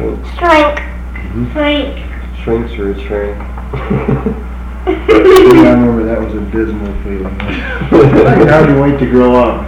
shrink? Shrink. Mm-hmm. Shrink. Shrinks or it shrank? Yeah, I remember that was a dismal feeling. I could hardly wait to grow up.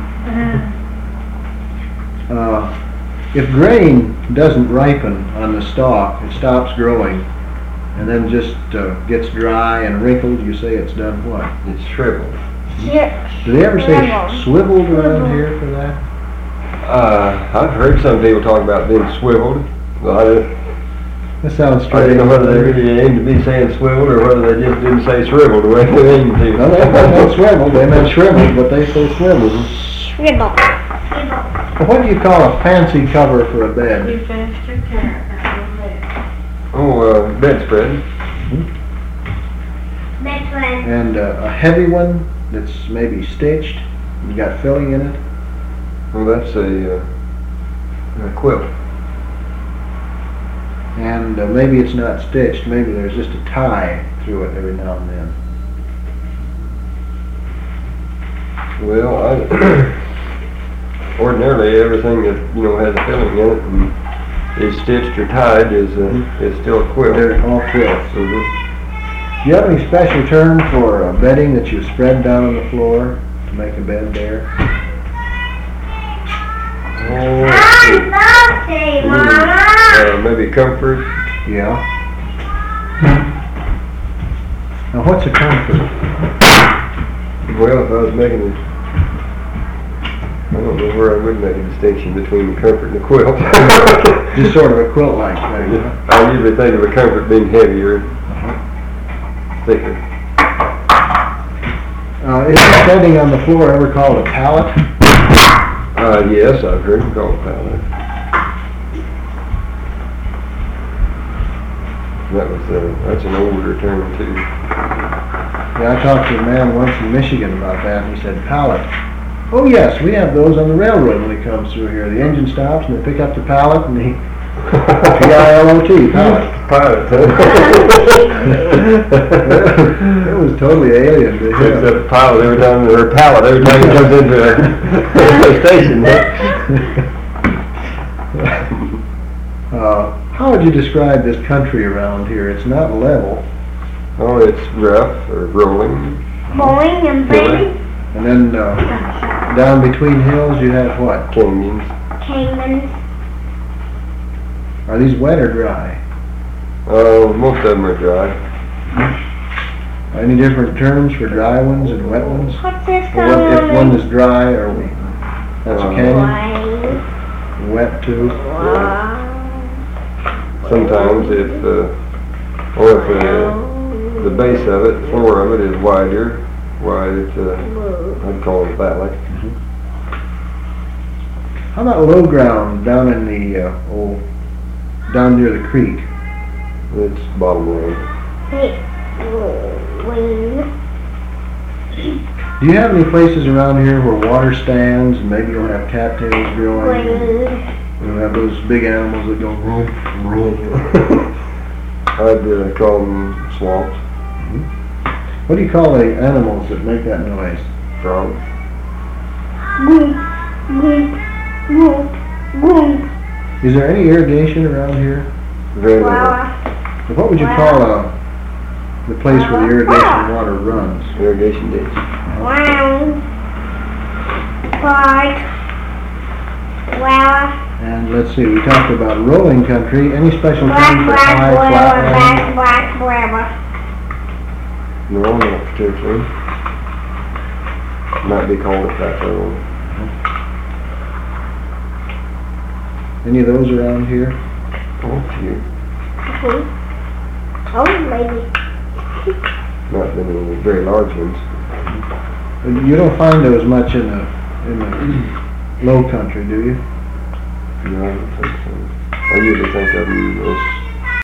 If grain doesn't ripen on the stalk, it stops growing, and then just gets dry and wrinkled, you say it's done what? It's shriveled. Do they ever say swiveled around here for that? I've heard some people talk about being swiveled. Well, That sounds I strange. don't know whether they really aimed to be saying swiveled or whether they just didn't say shriveled the way they aimed to. No, they meant swiveled, they meant shriveled, but they say swiveled. Shrivel. Well, what do you call a fancy cover for a bed? You finished your carrot now. Oh, bedspread. Bedspread. And a heavy one that's maybe stitched, and got filling in it. Well, that's a quilt. And maybe it's not stitched, maybe there's just a tie through it every now and then. Well, ordinarily everything that has a filling in it and is stitched or tied is still a quilt. They're all quilts. Mm-hmm. Do you have any special term for bedding that you spread down on the floor to make a bed there? Oh, I'm Mama. maybe comfort. Yeah. Now what's a comfort? Well, if I was making I don't know where I would make a distinction between the comfort and the quilt. Just sort of a quilt-like thing. I usually think of a comfort being heavier, thicker. Is bedding on the floor ever called a pallet? Yes, I've heard it called pallet. That's an older term too. Yeah, I talked to a man once in Michigan about that, and he said, pallet. Oh yes, we have those on the railroad when he comes through here. The engine stops and they pick up the pallet and he P-I-L-O-T, pallet. Pilot. It was totally alien to Picks him. up a pilot every time, or a pallet every time he comes into a station. How would you describe this country around here? It's not level. Oh, it's rough or rolling. Bowling and baby. And then down between hills you have what? Canyons. Caymans. Are these wet or dry? Most of them are dry. Any different terms for dry ones and wet ones? What's this Well, if one is dry, are we? That's a canyon. Why? Wet too. Sometimes if the base of it, the floor of it is wider, I'd call it a valley. How about low ground down in the down near the creek? It's bottomland. Do you have any places around here where water stands and maybe you'll have cattails growing? You'll have those big animals that go room, room. I'd call them swamps. What do you call the animals that make that noise? Frogs. Is there any irrigation around here? Very little. And what would you call the place where the irrigation water runs? Irrigation ditch. And let's see, we talked about rolling country. Any special term for high, flat land? No, not particularly. Might be called a plateau. Any of those around here? Oh, a few. Oh, maybe. Not many very large ones. You don't find those much in the low country, do you? No, I don't think so. I usually think of them as